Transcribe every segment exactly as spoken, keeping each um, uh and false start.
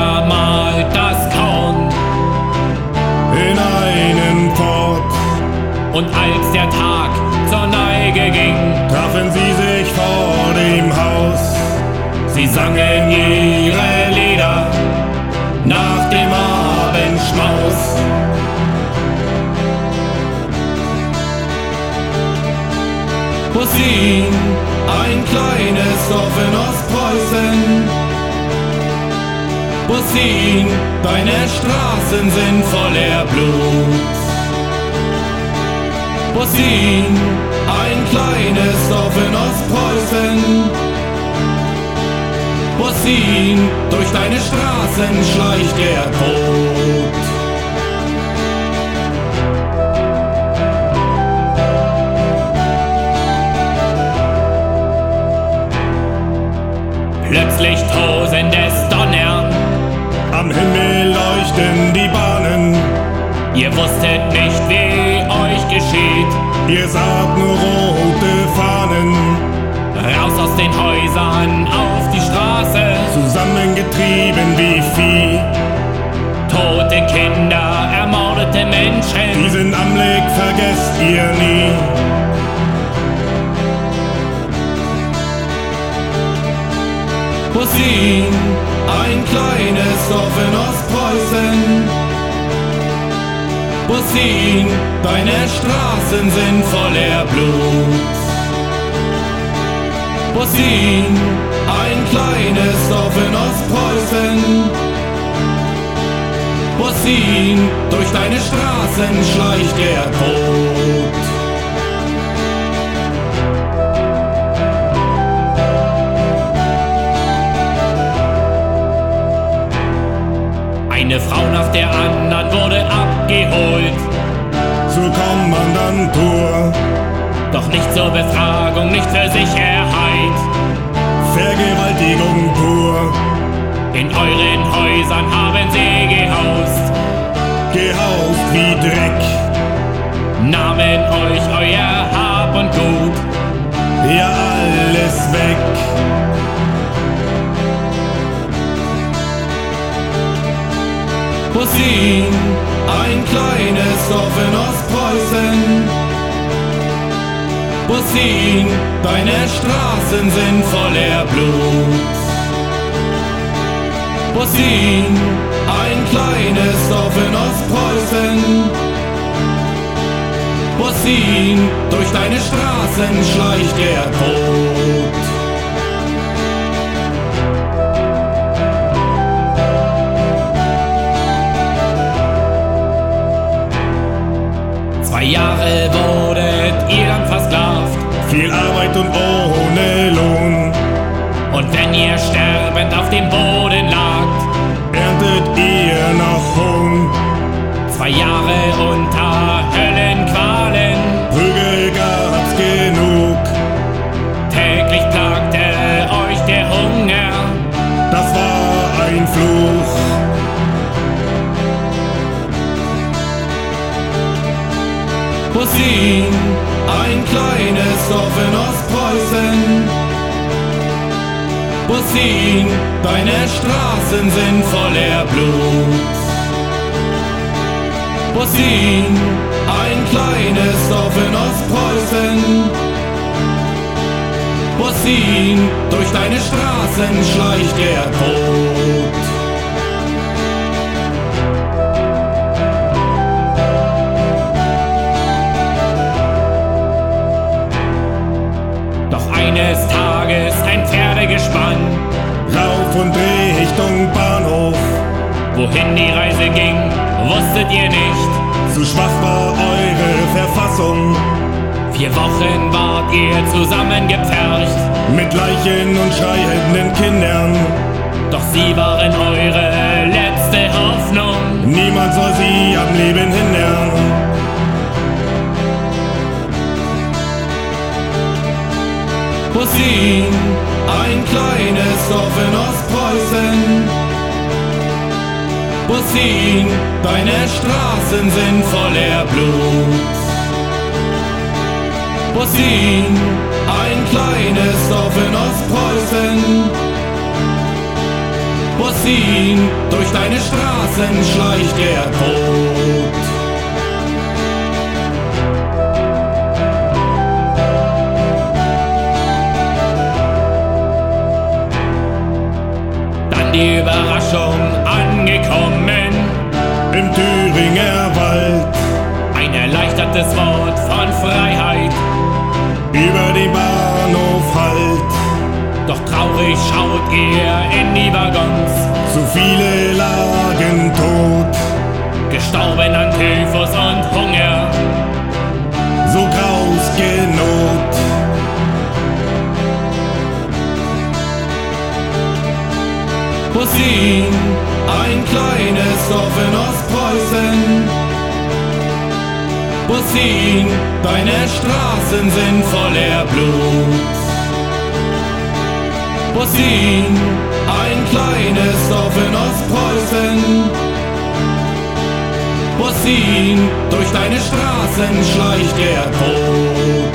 Vater malt das Korn in einem Port. Und als der Tag zur Neige ging, trafen sie sich vor dem Haus. Sie sangen ihre Lieder nach dem Abendschmaus. Bussin, ein kleines Dorf in Ostpreußen. Bussin, deine Straßen sind voller Blut. Bussin, ein kleines Dorf in Ostpreußen. Bussin, durch deine Straßen schleicht der Tod. Plötzlich tosendes Donnern, am Himmel leuchten die Bahnen. Ihr wusstet nicht, wie euch geschieht. Ihr saht nur rote Fahnen. Raus aus den Häusern auf die Straße, zusammengetrieben wie Vieh. Tote Kinder, ermordete Menschen, diesen Anblick vergesst ihr nie. Bussin, ein kleines Dorf in Ostpreußen. Bussin, deine Straßen sind voller Blut. Bussin, ein kleines Dorf in Ostpreußen. Bussin, durch deine Straßen schleicht der Tod. Eine Frau nach der anderen wurde abgeholt zur Kommandantur. Doch nicht zur Befragung, nicht für Sicherheit. Vergewaltigung pur. In euren Häusern haben sie gehaust. Gehaust wie Dreck. Nahmen euch euer Hab und Gut. Ja, alles weg. Bussin, ein kleines Dorf in Ostpreußen. Bussin, deine Straßen sind voller Blut. Bussin, ein kleines Dorf in Ostpreußen. Bussin, durch deine Straßen schleicht der Tod. Zwei Jahre wurdet ihr dann versklavt. Viel Arbeit und ohne Lohn. Und wenn ihr sterbend auf dem Boden lagt, erntet ihr noch Hohn. Zwei Jahre unter Höllenqualen. Prügel gab's genug. Täglich plagte euch der Hunger. Das war ein Fluch. Bussin, ein kleines Dorf in Ostpreußen. Bussin, deine Straßen sind voller Blut. Bussin, ein kleines Dorf in Ostpreußen. Bussin, durch deine Straßen schleicht der Tod. Eines Tages ein Pferdegespann rauf und Richtung Bahnhof. Wohin die Reise ging, wusstet ihr nicht. Zu schwach war eure Verfassung. Vier Wochen wart ihr zusammengepfercht mit Leichen und schreienden Kindern. Doch sie waren eure letzte Hoffnung. Niemand soll sie am Leben hindern. Bussin, ein kleines Dorf in Ostpreußen. Bussin, deine Straßen sind voller Blut. Bussin, ein kleines Dorf in Ostpreußen. Bussin, Muss ihn, durch deine Straßen schleicht der Tod. Dann die Überraschung angekommen Im Thüringer Wald, ein erleichtertes Wort von Freiheit. über den Bahnhof hallt. Doch traurig schaut er in die Waggons, Zu viele lagen tot, gestorben an Typhus und Hunger. so graus Not. Bussin, ein kleines Dorf in Ostpreußen. Bussin, deine Straßen sind voller Blut. Bussin, ein kleines Dorf in Ostpreußen. Bussin, durch deine Straßen schleicht der Tod.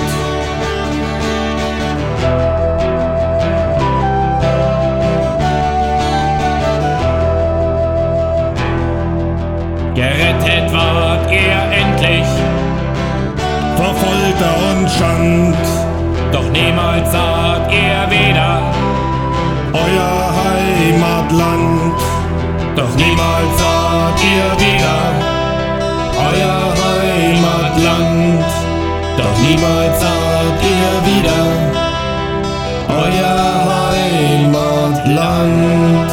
Gerettet ward ihr endlich, Vor Folter und Schand, doch niemals sagt ihr wieder, euer Heimatland. doch niemals sagt ihr wieder, Euer Heimatland. doch niemals sagt ihr wieder, Euer Heimatland.